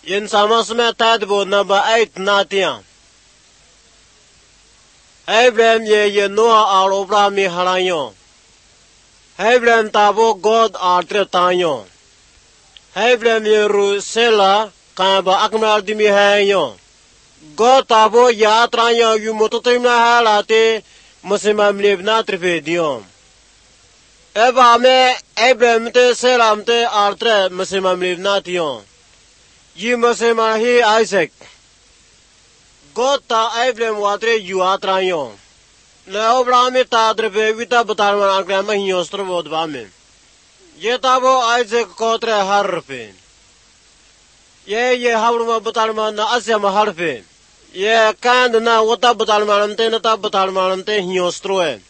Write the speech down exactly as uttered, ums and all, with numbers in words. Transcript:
in sama sme tad bo number eight natia Abraham ye ye Noah al Abraham halayo Abraham tabo God atre tanyo Abraham ye ru sela kaba akmal dimi hayo God tabo ya tranyo yu mototimna halate musimam lebna trifediyo Eba me Abraham te selam te atre musimam lebna tiyo Ye musima he Isaac God ta Abraham watre yu atranyo Le Abraham ta drepe vita batarman akrama hi ostro bodvame Ye tabo Isaac kotre harfe Ye ye havruma batarman na asyama harfe Ye kand na wata batarman te na ta batarman te hi ostro e